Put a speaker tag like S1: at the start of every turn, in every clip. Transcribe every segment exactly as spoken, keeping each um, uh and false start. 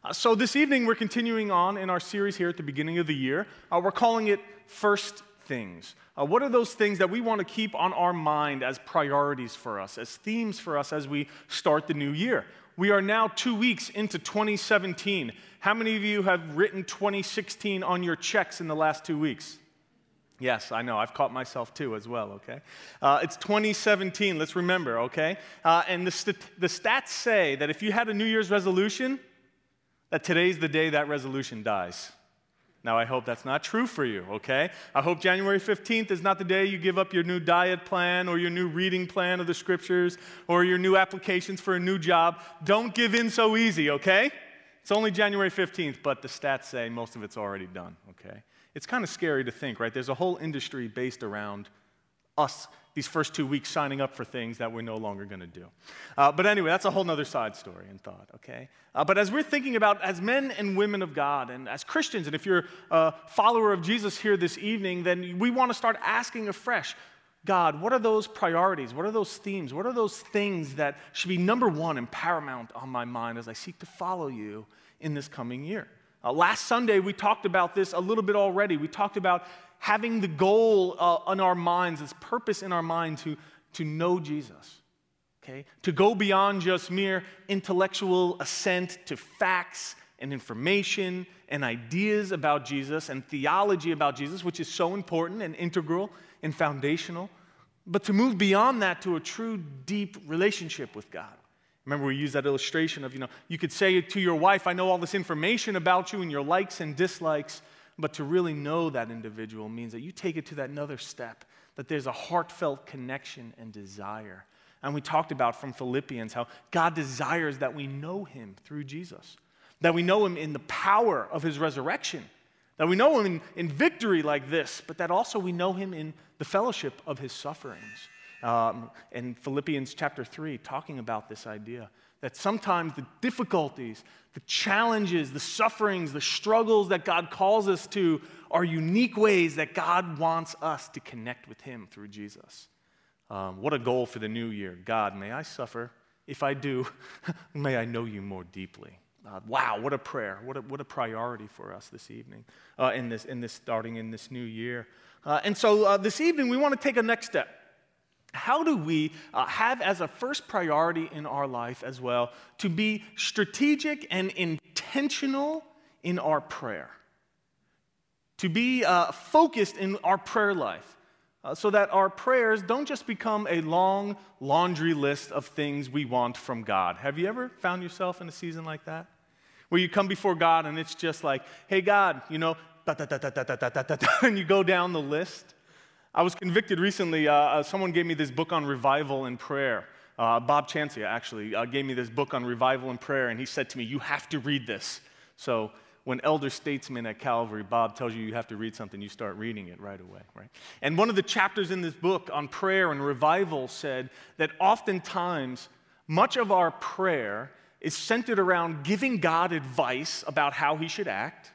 S1: Uh, so this evening, we're continuing on in our series here at the beginning of the year. Uh, we're calling it First Things. Uh, what are those things that we want to keep on our mind as priorities for us, as themes for us as we start the new year? We are now two weeks into twenty seventeen. How many of you have written twenty sixteen on your checks in the last two weeks? Yes, I know. I've caught myself too as well, okay? Uh, it's twenty seventeen. Let's remember, okay? Uh, and the, st- the stats say that if you had a New Year's resolution, that today's the day that resolution dies. Now, I hope that's not true for you, okay? I hope January fifteenth is not the day you give up your new diet plan or your new reading plan of the scriptures or your new applications for a new job. Don't give in so easy, okay? It's only January fifteenth, but the stats say most of it's already done, okay? It's kind of scary to think, right? There's a whole industry based around us these first two weeks signing up for things that we're no longer going to do. Uh, but anyway, that's a whole other side story and thought, okay? Uh, but as we're thinking about, as men and women of God, and as Christians, and if you're a follower of Jesus here this evening, then we want to start asking afresh, God, what are those priorities? What are those themes? What are those things that should be number one and paramount on my mind as I seek to follow you in this coming year? Uh, last Sunday, we talked about this a little bit already. We talked about having the goal uh, in our minds, this purpose in our mind to, to know Jesus, okay? To go beyond just mere intellectual assent to facts and information and ideas about Jesus and theology about Jesus, which is so important and integral and foundational, but to move beyond that to a true, deep relationship with God. Remember, we used that illustration of, you know, you could say to your wife, I know all this information about you and your likes and dislikes, but to really know that individual means that you take it to that another step, that there's a heartfelt connection and desire. And we talked about from Philippians how God desires that we know him through Jesus, that we know him in the power of his resurrection, that we know him in, in victory like this, but that also we know him in the fellowship of his sufferings. Um, in Philippians chapter three, talking about this idea that sometimes the difficulties, the challenges, the sufferings, the struggles that God calls us to are unique ways that God wants us to connect with him through Jesus. Um, what a goal for the new year. God, may I suffer? If I do, may I know you more deeply. Uh, wow, what a prayer. What a, what a priority for us this evening, uh, in this, in this starting in this new year. Uh, and so uh, this evening, we want to take a next step. How do we uh, have as a first priority in our life as well to be strategic and intentional in our prayer? To be uh, focused in our prayer life uh, so that our prayers don't just become a long laundry list of things we want from God. Have you ever found yourself in a season like that? Where you come before God and it's just like, hey God, you know, da, da, da, da, da, da, da, da, da, and you go down the list. I was convicted recently. Uh, uh, someone gave me this book on revival and prayer. Uh, Bob Chancia, actually, uh, gave me this book on revival and prayer, and he said to me, you have to read this. So when elder statesman at Calvary, Bob, tells you you have to read something, you start reading it right away, right? And one of the chapters in this book on prayer and revival said that oftentimes much of our prayer is centered around giving God advice about how he should act.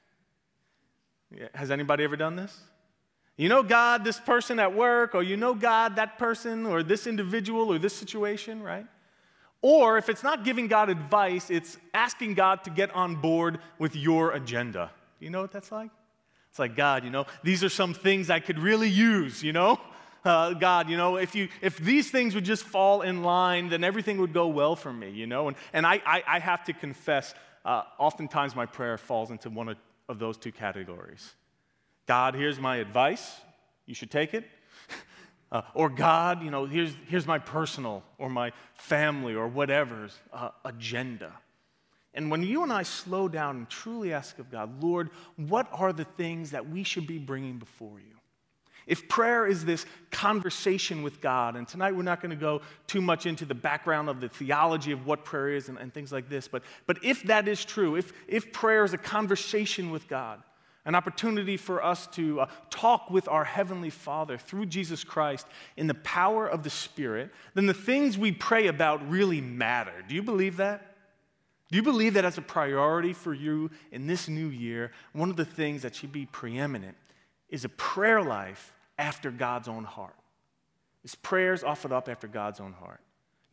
S1: Has anybody ever done this? You know God, this person at work, or you know God, that person, or this individual, or this situation, right? Or if it's not giving God advice, it's asking God to get on board with your agenda. You know what that's like? It's like, God, you know, these are some things I could really use, you know? Uh, God, you know, if you if these things would just fall in line, then everything would go well for me, you know? And, and I, I, I have to confess, uh, oftentimes my prayer falls into one of, of those two categories. God, here's my advice. You should take it. Uh, or God, you know, here's, here's my personal or my family or whatever's uh, agenda. And when you and I slow down and truly ask of God, Lord, what are the things that we should be bringing before you? If prayer is this conversation with God, and tonight we're not going to go too much into the background of the theology of what prayer is and, and things like this, but, but if that is true, if, if prayer is a conversation with God, an opportunity for us to uh, talk with our Heavenly Father through Jesus Christ in the power of the Spirit, then the things we pray about really matter. Do you believe that? Do you believe that as a priority for you in this new year, one of the things that should be preeminent is a prayer life after God's own heart? Is prayers offered up after God's own heart?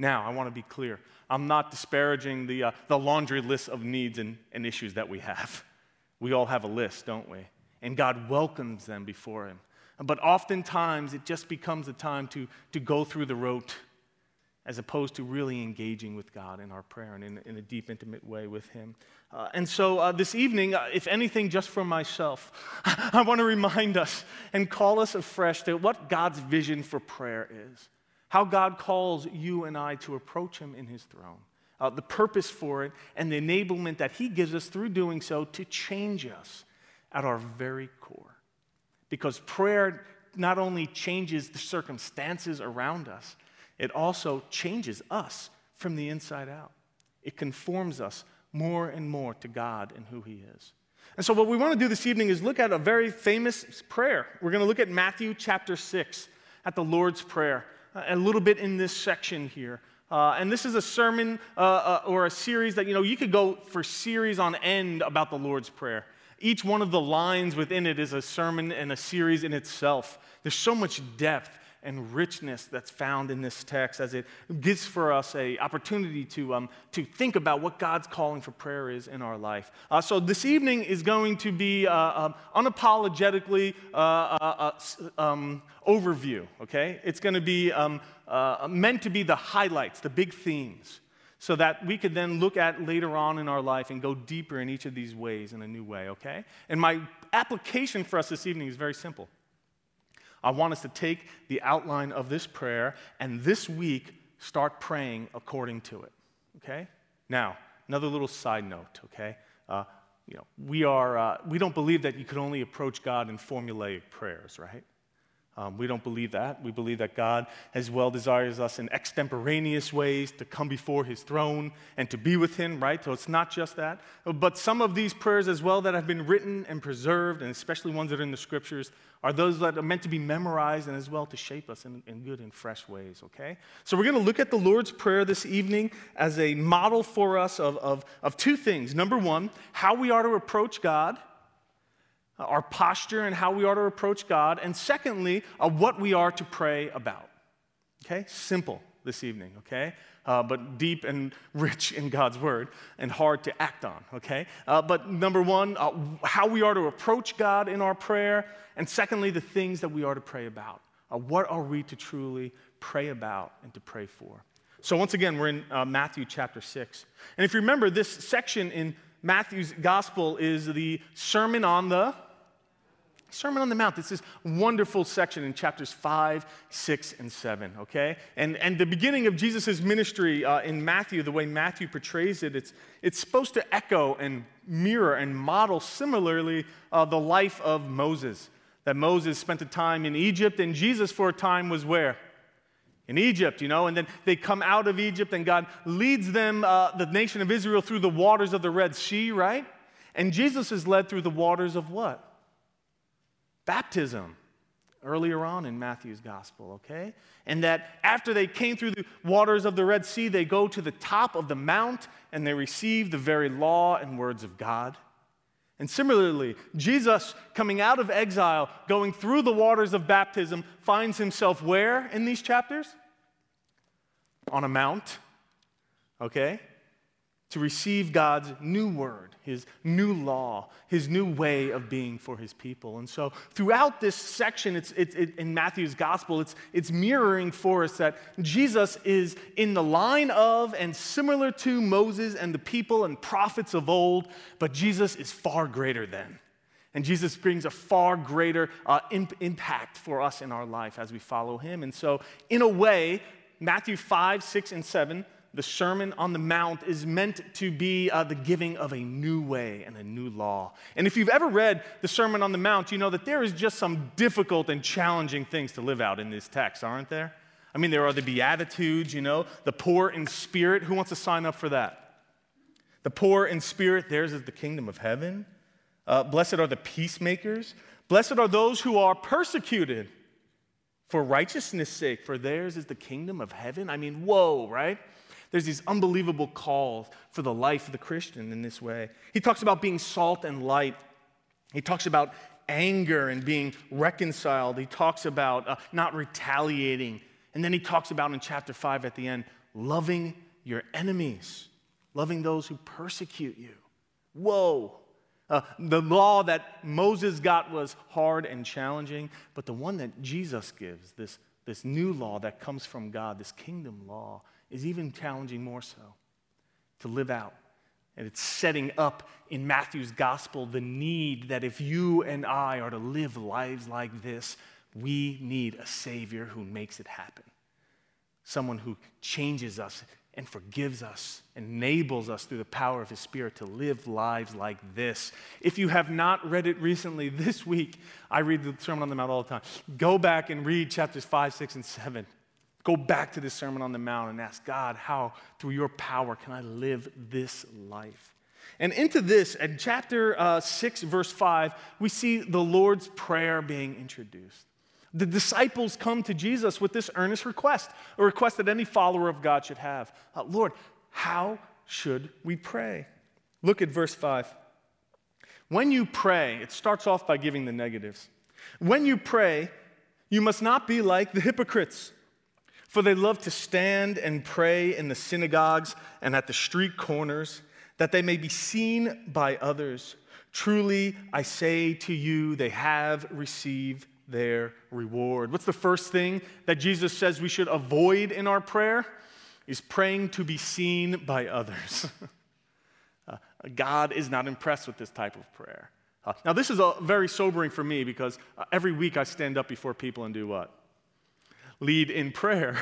S1: Now, I want to be clear. I'm not disparaging the, uh, the laundry list of needs and, and issues that we have. We all have a list, don't we? And God welcomes them before him. But oftentimes, it just becomes a time to, to go through the rote as opposed to really engaging with God in our prayer and in, in a deep, intimate way with him. Uh, and so uh, this evening, uh, if anything, just for myself, I want to remind us and call us afresh to what God's vision for prayer is. How God calls you and I to approach him in his throne. Uh, the purpose for it and the enablement that he gives us through doing so to change us at our very core. Because prayer not only changes the circumstances around us, it also changes us from the inside out. It conforms us more and more to God and who he is. And so what we want to do this evening is look at a very famous prayer. We're going to look at Matthew chapter six, at the Lord's Prayer, a little bit in this section here. Uh, and this is a sermon uh, uh, or a series that, you know, you could go for series on end about the Lord's Prayer. Each one of the lines within it is a sermon and a series in itself. There's so much depth and richness that's found in this text as it gives for us an opportunity to, um, to think about what God's calling for prayer is in our life. Uh, so this evening is going to be uh, uh, unapologetically uh, uh, uh, um, overview, okay? It's going to be um, uh, meant to be the highlights, the big themes, so that we could then look at later on in our life and go deeper in each of these ways in a new way, okay? And my application for us this evening is very simple. I want us to take the outline of this prayer and this week start praying according to it, okay? Now, another little side note, okay? Uh, you know, we are uh, we don't believe that you can only approach God in formulaic prayers, right? Um, we don't believe that. We believe that God as well desires us in extemporaneous ways to come before his throne and to be with him, right? So it's not just that. But some of these prayers as well that have been written and preserved, and especially ones that are in the scriptures, are those that are meant to be memorized and as well to shape us in, in good and fresh ways, okay? So we're going to look at the Lord's Prayer this evening as a model for us of, of, of two things. Number one, how we are to approach God, our posture and how we are to approach God, and secondly, uh, what we are to pray about. Okay? Simple this evening, okay? Uh, but deep and rich in God's word and hard to act on, okay? Uh, but number one, uh, how we are to approach God in our prayer, and secondly, the things that we are to pray about. Uh, what are we to truly pray about and to pray for? So once again, we're in uh, Matthew chapter six. And if you remember, this section in Matthew's gospel is the Sermon on the Sermon on the Mount. It's this wonderful section in chapters five, six, and seven, okay? And, and the beginning of Jesus' ministry uh, in Matthew, the way Matthew portrays it, it's, it's supposed to echo and mirror and model similarly uh, the life of Moses. That Moses spent a time in Egypt, and Jesus for a time was where? In Egypt, you know, and then they come out of Egypt, and God leads them, uh, the nation of Israel, through the waters of the Red Sea, right? And Jesus is led through the waters of what? Baptism, earlier on in Matthew's gospel, okay? And that after they came through the waters of the Red Sea, they go to the top of the mount and they receive the very law and words of God. And similarly, Jesus, coming out of exile, going through the waters of baptism, finds himself where in these chapters? On a mount, okay? To receive God's new word, his new law, his new way of being for his people. And so throughout this section, it's, it's it, in Matthew's gospel, it's, it's mirroring for us that Jesus is in the line of and similar to Moses and the people and prophets of old, but Jesus is far greater than. And Jesus brings a far greater uh, imp- impact for us in our life as we follow him. And so in a way, Matthew five, six, and seven, the Sermon on the Mount is meant to be uh, the giving of a new way and a new law. And if you've ever read the Sermon on the Mount, you know that there is just some difficult and challenging things to live out in this text, aren't there? I mean, there are the Beatitudes, you know, the poor in spirit. Who wants to sign up for that? The poor in spirit, theirs is the kingdom of heaven. Uh, blessed are the peacemakers. Blessed are those who are persecuted for righteousness' sake, for theirs is the kingdom of heaven. I mean, whoa, right? There's these unbelievable calls for the life of the Christian in this way. He talks about being salt and light. He talks about anger and being reconciled. He talks about uh, not retaliating. And then he talks about in chapter five at the end, loving your enemies, loving those who persecute you. Whoa. Uh, the law that Moses got was hard and challenging, but the one that Jesus gives, this, this new law that comes from God, this kingdom law, is even challenging more so to live out. And it's setting up in Matthew's gospel the need that if you and I are to live lives like this, we need a Savior who makes it happen. Someone who changes us and forgives us, enables us through the power of His Spirit to live lives like this. If you have not read it recently, this week, I read the Sermon on the Mount all the time. Go back and read chapters five, six, and seven. Go back to the Sermon on the Mount and ask God, how, through your power, can I live this life? And into this, in chapter uh, six, verse five, we see the Lord's Prayer being introduced. The disciples come to Jesus with this earnest request, a request that any follower of God should have. Uh, Lord, how should we pray? Look at verse five. When you pray, it starts off by giving the negatives. When you pray, you must not be like the hypocrites, for they love to stand and pray in the synagogues and at the street corners, that they may be seen by others. Truly, I say to you, they have received their reward. What's the first thing that Jesus says we should avoid in our prayer? Is praying to be seen by others. uh, God is not impressed with this type of prayer. Uh, now, this is a, very sobering for me because uh, every week I stand up before people and do what? Lead in prayer.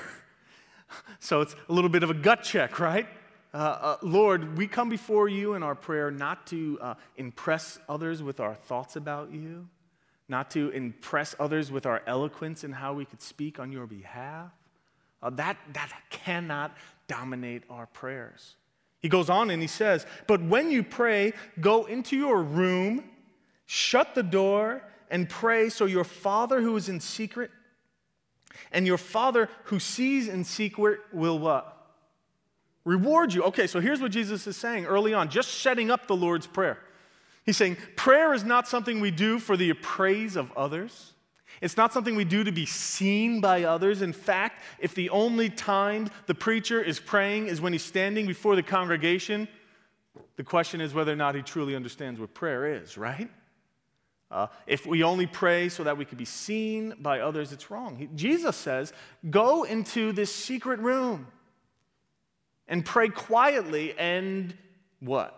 S1: So it's a little bit of a gut check, right? Uh, uh, Lord, we come before you in our prayer not to uh, impress others with our thoughts about you, not to impress others with our eloquence and how we could speak on your behalf. Uh, that, that cannot dominate our prayers. He goes on and he says, but when you pray, go into your room, shut the door, and pray so your Father who is in secret, and your Father who sees in secret will what? Reward you. Okay, so here's what Jesus is saying early on, just setting up the Lord's Prayer. He's saying prayer is not something we do for the praise of others. It's not something we do to be seen by others. In fact, if the only time the preacher is praying is when he's standing before the congregation, the question is whether or not he truly understands what prayer is, right? Uh, if we only pray so that we could be seen by others, it's wrong. He, Jesus says, go into this secret room and pray quietly, and what?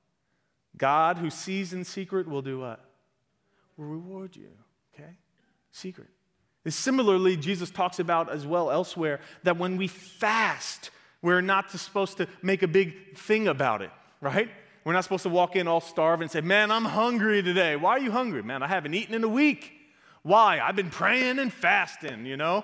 S1: God who sees in secret will do what? Will reward you, okay? Secret. And similarly, Jesus talks about as well elsewhere that when we fast, we're not supposed to make a big thing about it, right? We're not supposed to walk in all starved and say, man, I'm hungry today. Why are you hungry? Man, I haven't eaten in a week. Why? I've been praying and fasting, you know?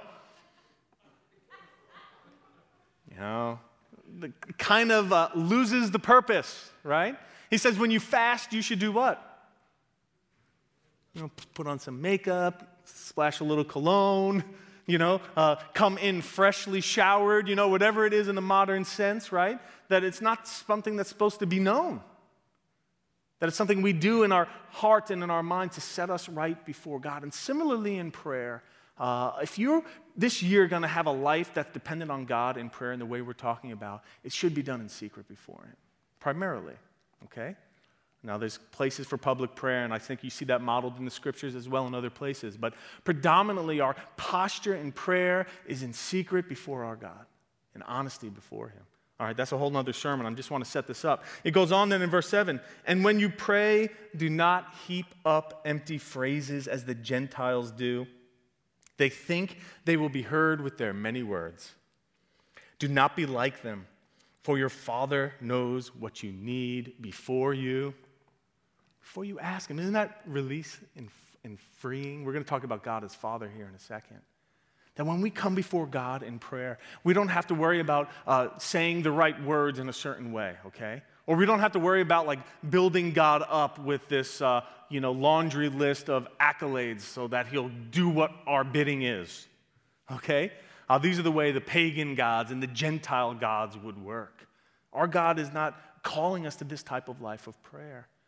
S1: You know, the kind of uh, loses the purpose, right? He says when you fast, you should do what? You know, put on some makeup, splash a little cologne, you know, uh, come in freshly showered, you know, whatever it is in the modern sense, right? That it's not something that's supposed to be known. That it's something we do in our heart and in our mind to set us right before God. And similarly in prayer, uh, if you're this year going to have a life that's dependent on God in prayer in the way we're talking about, it should be done in secret before Him, primarily, okay? Now, there's places for public prayer, and I think you see that modeled in the Scriptures as well in other places. But predominantly, our posture in prayer is in secret before our God, in honesty before Him. All right, that's a whole other sermon. I just want to set this up. It goes on then in verse seven. And when you pray, do not heap up empty phrases as the Gentiles do. They think they will be heard with their many words. Do not be like them, for your Father knows what you need before you. Before you ask Him. Isn't that release and, and freeing? We're going to talk about God as Father here in a second. That when we come before God in prayer, we don't have to worry about uh, saying the right words in a certain way, okay? Or we don't have to worry about like building God up with this, uh, you know, laundry list of accolades so that He'll do what our bidding is, okay? Uh, these are the way the pagan gods and the Gentile gods would work. Our God is not calling us to this type of life of prayer.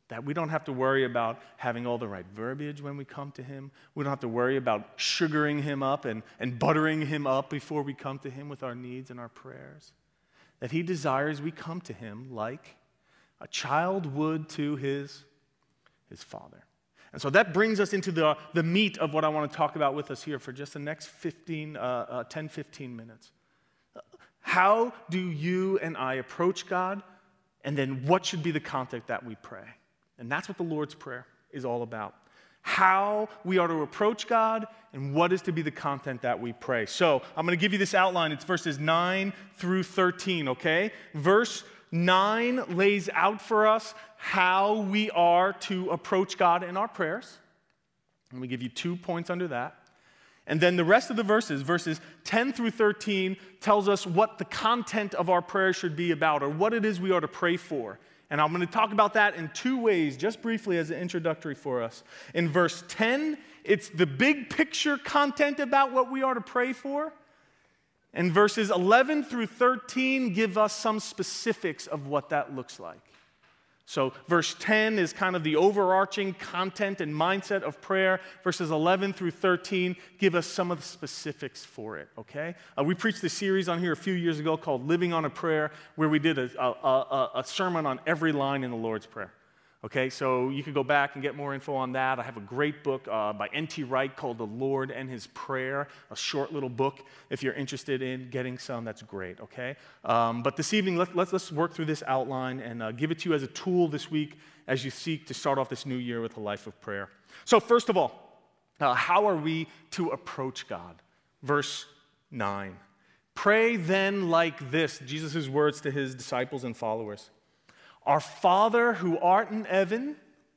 S1: That we don't have to worry about having all the right verbiage when we come to him. We don't have to worry about sugaring him up and, and buttering him up before we come to him with our needs and our prayers. That he desires we come to him like a child would to his, his father. And so that brings us into the, the meat of what I want to talk about with us here for just the next fifteen, uh, uh, ten, fifteen minutes. How do you and I approach God? And then what should be the context that we pray? And that's what the Lord's Prayer is all about. How we are to approach God and what is to be the content that we pray. So I'm going to give you this outline. It's verses nine through thirteen, okay? Verse nine lays out for us how we are to approach God in our prayers. And we give you two points under that. And then the rest of the verses, verses ten through thirteen, tells us what the content of our prayer should be about or what it is we are to pray for. And I'm going to talk about that in two ways, just briefly as an introductory for us. In verse ten, it's the big picture content about what we are to pray for. And verses eleven through thirteen give us some specifics of what that looks like. So verse ten is kind of the overarching content and mindset of prayer. Verses eleven through thirteen give us some of the specifics for it, okay? Uh, we preached a series on here a few years ago called Living on a Prayer, where we did a, a, a, a sermon on every line in the Lord's Prayer. Okay, so you could go back and get more info on that. I have a great book uh, by N T Wright called The Lord and His Prayer, a short little book. If you're interested in getting some, that's great, okay? Um, but this evening, let, let's, let's work through this outline and uh, give it to you as a tool this week as you seek to start off this new year with a life of prayer. So first of all, uh, how are we to approach God? Verse nine. Pray then like this, Jesus' words to his disciples and followers. Our Father who art in heaven,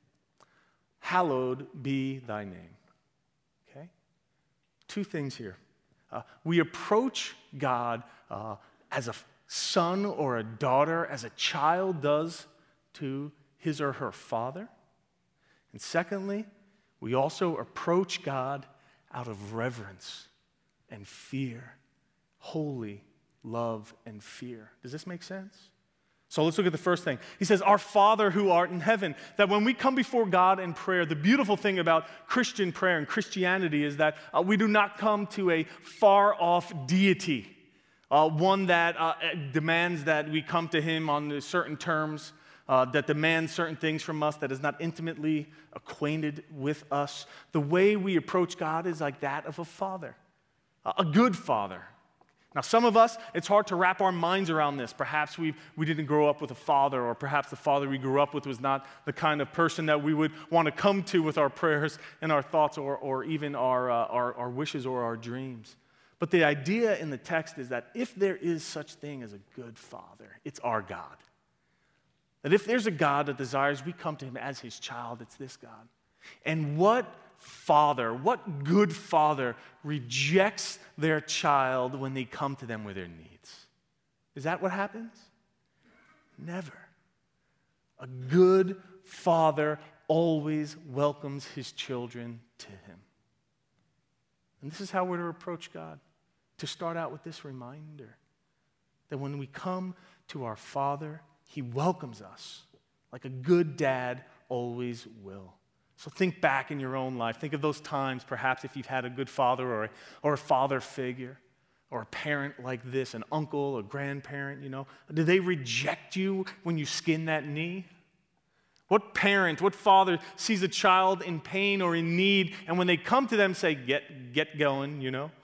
S1: hallowed be thy name. Okay? Two things here. Uh, we approach God uh, as a son or a daughter, as a child does to his or her father. And secondly, we also approach God out of reverence and fear, holy love and fear. Does this make sense? So let's look at the first thing. He says, our Father who art in heaven. That when we come before God in prayer, the beautiful thing about Christian prayer and Christianity is that uh, we do not come to a far-off deity, uh, one that uh, demands that we come to him on certain terms, uh, that demands certain things from us, that is not intimately acquainted with us. The way we approach God is like that of a father, a good father. Now, some of us, it's hard to wrap our minds around this. Perhaps we we didn't grow up with a father, or perhaps the father we grew up with was not the kind of person that we would want to come to with our prayers and our thoughts, or, or even our, uh, our, our wishes or our dreams. But the idea in the text is that if there is such thing as a good father, it's our God. That if there's a God that desires we come to him as his child, it's this God. And what father, what good father rejects their child when they come to them with their needs? Is that what happens? Never. A good father always welcomes his children to him. And this is how we're to approach God. To start out with this reminder that when we come to our Father, he welcomes us like a good dad always will. So think back in your own life. Think of those times, perhaps if you've had a good father or a, or a father figure or a parent like this, an uncle, a grandparent, you know. Did they reject you when you skinned that knee? What parent, what father sees a child in pain or in need, and when they come to them say, get, get going, you know?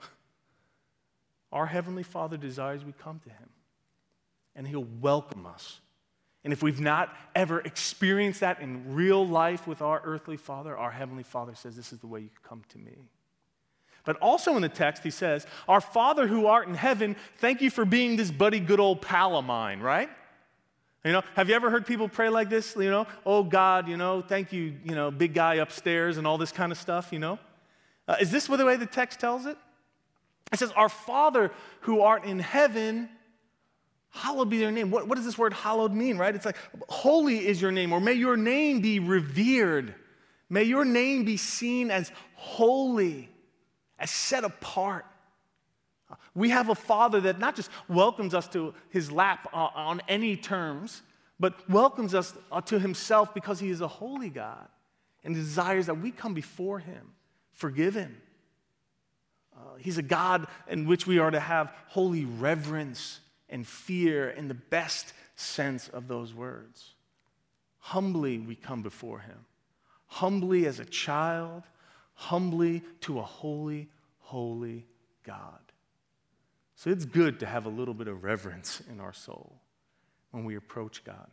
S1: Our Heavenly Father desires we come to him, and he'll welcome us. And if we've not ever experienced that in real life with our earthly Father, our Heavenly Father says, this is the way you come to me. But also in the text, he says, our Father who art in heaven, thank you for being this buddy good old pal of mine, right? You know, have you ever heard people pray like this? You know, oh God, you know, thank you, you know, big guy upstairs and all this kind of stuff, you know? Uh, is this the way the text tells it? It says, our Father who art in heaven, hallowed be your name. What, what does this word hallowed mean, right? It's like, holy is your name, or may your name be revered. May your name be seen as holy, as set apart. We have a Father that not just welcomes us to his lap on any terms, but welcomes us to himself because he is a holy God and desires that we come before him, forgiven. Uh, he's a God in which we are to have holy reverence and fear in the best sense of those words. Humbly we come before him. Humbly as a child, humbly to a holy, holy God. So it's good to have a little bit of reverence in our soul when we approach God.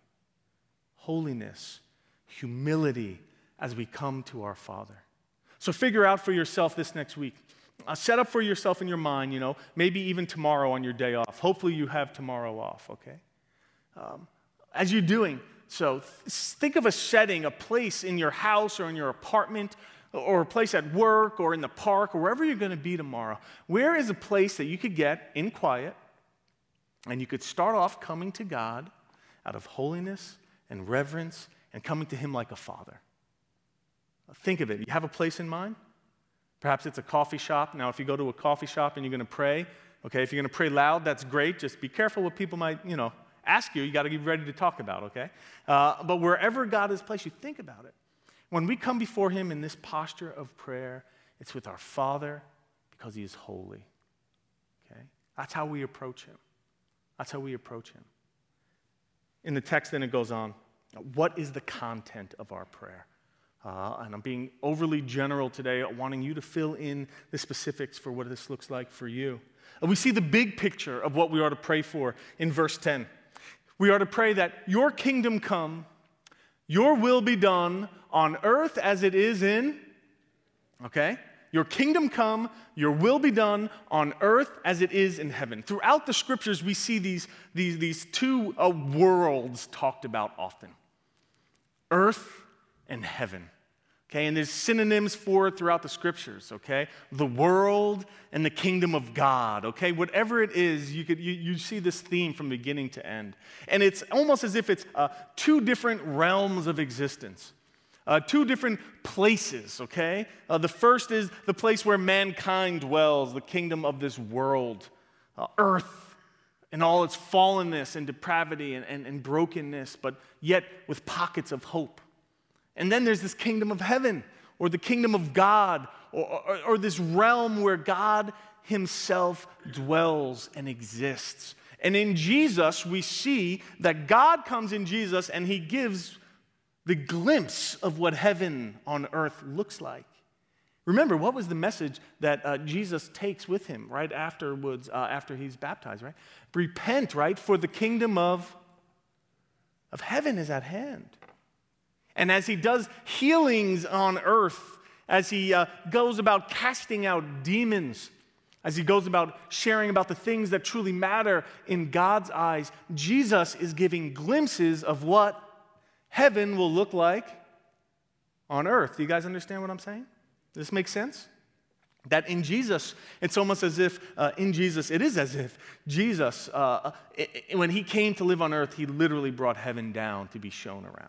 S1: Holiness, humility as we come to our Father. So figure out for yourself this next week. Uh, set up for yourself in your mind, you know, maybe even tomorrow on your day off. Hopefully you have tomorrow off, okay? Um, as you're doing so, th- think of a setting, a place in your house or in your apartment or a place at work or in the park or wherever you're going to be tomorrow. Where is a place that you could get in quiet and you could start off coming to God out of holiness and reverence and coming to him like a father? Think of it. You have a place in mind? Perhaps it's a coffee shop. Now, if you go to a coffee shop and you're going to pray, okay, if you're going to pray loud, that's great. Just be careful what people might, you know, ask you. You got to be ready to talk about, okay? Uh, but wherever God has placed you, think about it. When we come before him in this posture of prayer, it's with our Father because he is holy, okay? That's how we approach him. That's how we approach him. In the text, then it goes on, what is the content of our prayer? Uh, and I'm being overly general today, wanting you to fill in the specifics for what this looks like for you. And we see the big picture of what we are to pray for in verse ten. We are to pray that your kingdom come, your will be done on earth as it is in, okay? Your kingdom come, your will be done on earth as it is in heaven. Throughout the scriptures, we see these, these, these two uh, worlds talked about often. Earth and heaven. Okay, and there's synonyms for it throughout the scriptures, okay? The world and the kingdom of God, okay? Whatever it is, you could you, you see this theme from beginning to end. And it's almost as if it's uh, two different realms of existence, uh, two different places, okay? Uh, the first is the place where mankind dwells, the kingdom of this world, uh, earth, and all its fallenness and depravity and, and, and brokenness, but yet with pockets of hope. And then there's this kingdom of heaven, or the kingdom of God, or, or, or this realm where God himself dwells and exists. And in Jesus, we see that God comes in Jesus and he gives the glimpse of what heaven on earth looks like. Remember, what was the message that uh, Jesus takes with him right afterwards, uh, after he's baptized, right? Repent, right? For the kingdom of, of heaven is at hand. And as he does healings on earth, as he uh, goes about casting out demons, as he goes about sharing about the things that truly matter in God's eyes, Jesus is giving glimpses of what heaven will look like on earth. Do you guys understand what I'm saying? Does this make sense? That in Jesus, it's almost as if, uh, in Jesus, it is as if Jesus, uh, it, it, when he came to live on earth, he literally brought heaven down to be shown around.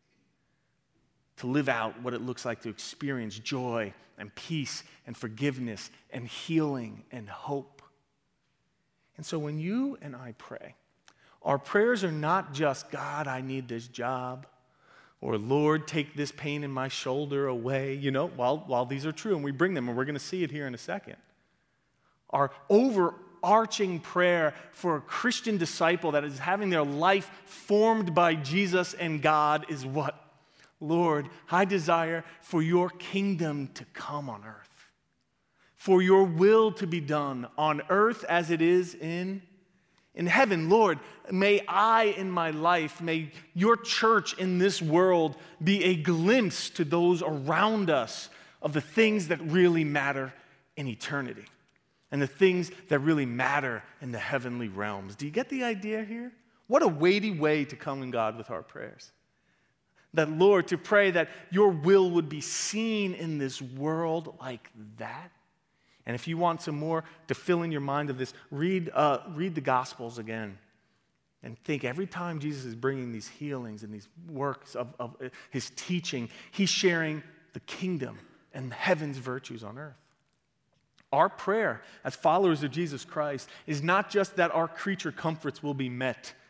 S1: To live out what it looks like to experience joy and peace and forgiveness and healing and hope. And so when you and I pray, our prayers are not just, God, I need this job, or Lord, take this pain in my shoulder away. You know, while, while these are true, and we bring them, and we're going to see it here in a second. Our overarching prayer for a Christian disciple that is having their life formed by Jesus and God is what? Lord, I desire for your kingdom to come on earth, for your will to be done on earth as it is in, in heaven. Lord, may I in my life, may your church in this world be a glimpse to those around us of the things that really matter in eternity and the things that really matter in the heavenly realms. Do you get the idea here? What a weighty way to come in God with our prayers. That, Lord, to pray that your will would be seen in this world like that. And if you want some more to fill in your mind of this, read, uh, read the Gospels again. And think every time Jesus is bringing these healings and these works of, of his teaching, he's sharing the kingdom and heaven's virtues on earth. Our prayer as followers of Jesus Christ is not just that our creature comforts will be met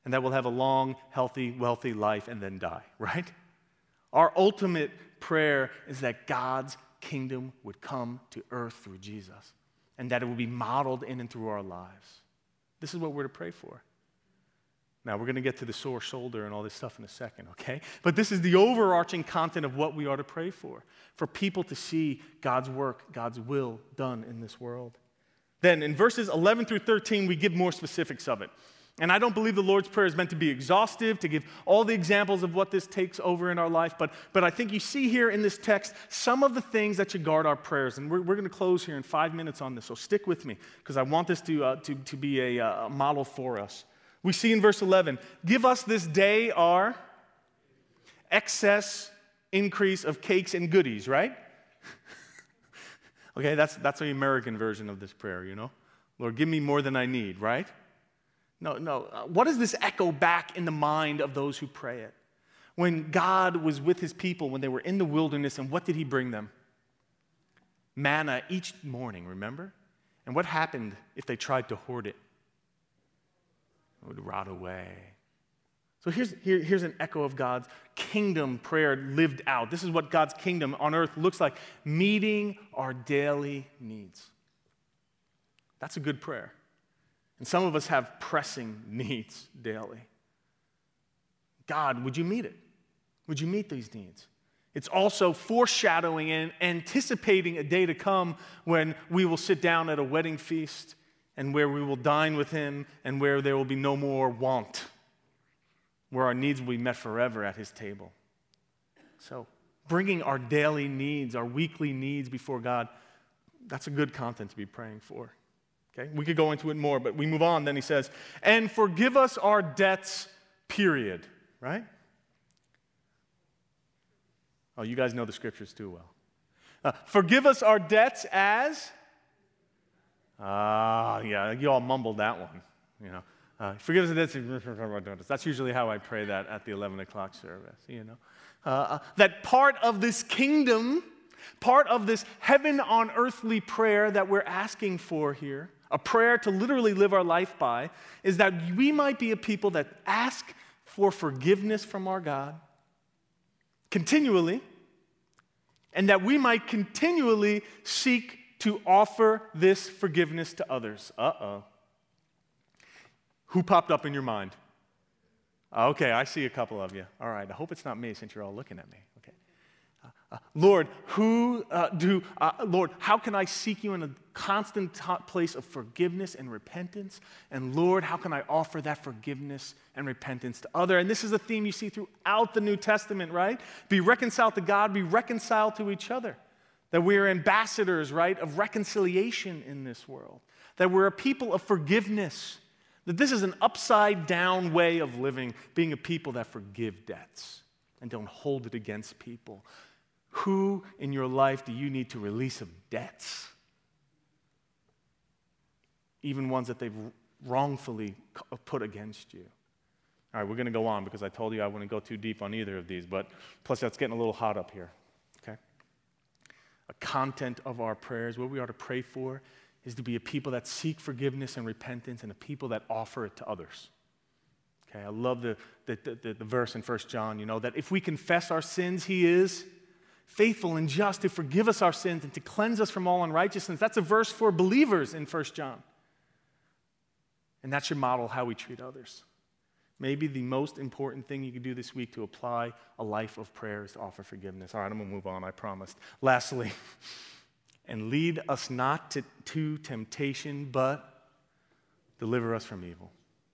S1: and that we'll have a long, healthy, wealthy life and then die, right? Our ultimate prayer is that God's kingdom would come to earth through Jesus, and that it would be modeled in and through our lives. This is what we're to pray for. Now, we're going to get to the sore shoulder and all this stuff in a second, okay? But this is the overarching content of what we are to pray for, for people to see God's work, God's will done in this world. Then in verses eleven through thirteen, we give more specifics of it. And I don't believe the Lord's Prayer is meant to be exhaustive, to give all the examples of what this takes over in our life, but, but I think you see here in this text some of the things that should guard our prayers. And we're, we're going to close here in five minutes on this, so stick with me, because I want this to, uh, to, to be a uh, model for us. We see in verse eleven, give us this day our excess increase of cakes and goodies, right? Okay, that's, that's the American version of this prayer, you know? Lord, give me more than I need, right? No, no. Uh, what does this echo back in the mind of those who pray it? When God was with his people, when they were in the wilderness, and what did he bring them? Manna each morning, remember? And what happened if they tried to hoard it? It would rot away. So here's, here, here's an echo of God's kingdom prayer lived out. This is what God's kingdom on earth looks like, meeting our daily needs. That's a good prayer. And some of us have pressing needs daily. God, would you meet it? Would you meet these needs? It's also foreshadowing and anticipating a day to come when we will sit down at a wedding feast and where we will dine with him and where there will be no more want, where our needs will be met forever at his table. So bringing our daily needs, our weekly needs before God, that's a good content to be praying for. Okay? We could go into it more, but we move on. Then he says, and forgive us our debts, period. Right? Oh, you guys know the scriptures too well. Uh, forgive us our debts as... Ah, uh, yeah, you all mumbled that one. You know, uh, forgive us our debts. That's usually how I pray that at the eleven o'clock service, you know. Uh, uh, that part of this kingdom, part of this heaven on earthly prayer that we're asking for here, a prayer to literally live our life by, is that we might be a people that ask for forgiveness from our God continually, and that we might continually seek to offer this forgiveness to others. Uh-oh. Who popped up in your mind? Okay, I see a couple of you. All right, I hope it's not me since you're all looking at me. Okay. Uh, uh, Lord, who uh, do, uh, Lord, how can I seek you in a constant t- place of forgiveness and repentance? And Lord, how can I offer that forgiveness and repentance to others? And this is a theme you see throughout the New Testament, right? Be reconciled to God, be reconciled to each other. That we are ambassadors, right, of reconciliation in this world. That we're a people of forgiveness. That this is an upside-down way of living, being a people that forgive debts and don't hold it against people. Who in your life do you need to release of debts? Even ones that they've wrongfully put against you. All right, we're going to go on because I told you I wouldn't go too deep on either of these, but plus that's getting a little hot up here. Okay? A content of our prayers, what we are to pray for, is to be a people that seek forgiveness and repentance and a people that offer it to others. Okay, I love the, the, the, the verse in First John, you know, that if we confess our sins, he is faithful and just to forgive us our sins and to cleanse us from all unrighteousness. That's a verse for believers in First John. And that should model how we treat others. Maybe the most important thing you can do this week to apply a life of prayer is to offer forgiveness. All right, I'm going to move on, I promised. Lastly, and lead us not to, to temptation, but deliver us from evil.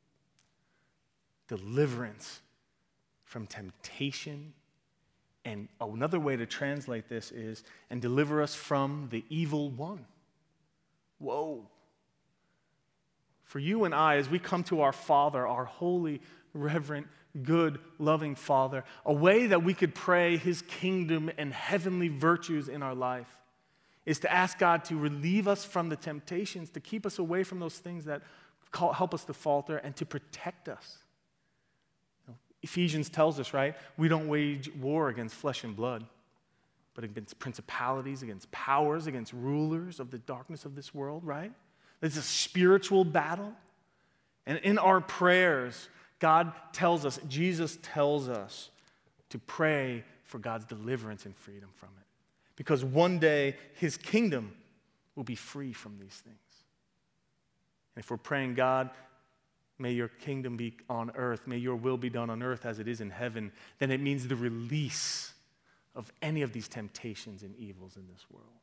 S1: Deliverance from temptation. And another way to translate this is, and deliver us from the evil one. Whoa. For you and I, as we come to our Father, our holy, reverent, good, loving Father, a way that we could pray his kingdom and heavenly virtues in our life is to ask God to relieve us from the temptations, to keep us away from those things that call, help us to falter, and to protect us. You know, Ephesians tells us, right, we don't wage war against flesh and blood, but against principalities, against powers, against rulers of the darkness of this world, right? It's a spiritual battle. And in our prayers, God tells us, Jesus tells us to pray for God's deliverance and freedom from it. Because one day, his kingdom will be free from these things. And if we're praying, God, may your kingdom be on earth, may your will be done on earth as it is in heaven, then it means the release of any of these temptations and evils in this world.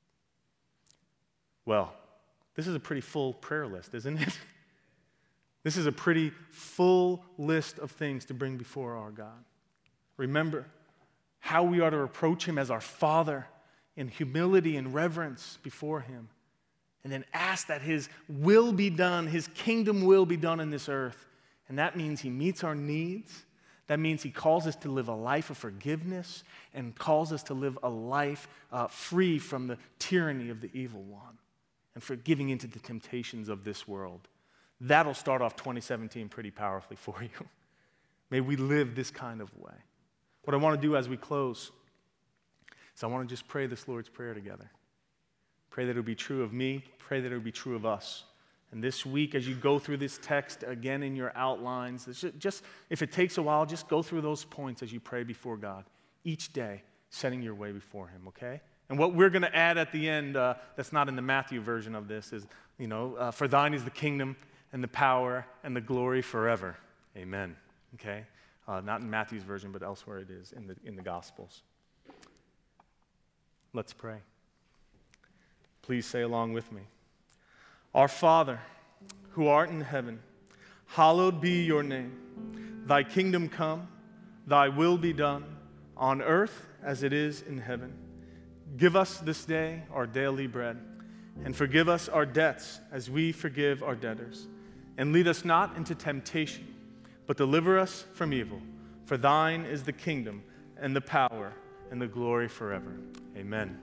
S1: Well, this is a pretty full prayer list, isn't it? This is a pretty full list of things to bring before our God. Remember how we are to approach him as our Father in humility and reverence before him. And then ask that his will be done, his kingdom will be done in this earth. And that means he meets our needs. That means he calls us to live a life of forgiveness and calls us to live a life uh, free from the tyranny of the evil one and for giving into the temptations of this world. That'll start off twenty seventeen pretty powerfully for you. May we live this kind of way. What I want to do as we close is I want to just pray this Lord's Prayer together. Pray that it would be true of me. Pray that it would be true of us. And this week, as you go through this text again in your outlines, just, just if it takes a while, just go through those points as you pray before God each day, setting your way before him, okay? And what we're going to add at the end, uh, that's not in the Matthew version of this, is, you know, uh, for thine is the kingdom and the power and the glory forever. Amen, okay? Uh, not in Matthew's version, but elsewhere it is in the, in the Gospels. Let's pray. Please say along with me. Our Father, who art in heaven, hallowed be your name. Thy kingdom come, thy will be done, on earth as it is in heaven. Give us this day our daily bread, and forgive us our debts as we forgive our debtors. And lead us not into temptation, but deliver us from evil. For thine is the kingdom, and the power, and the glory forever. Amen.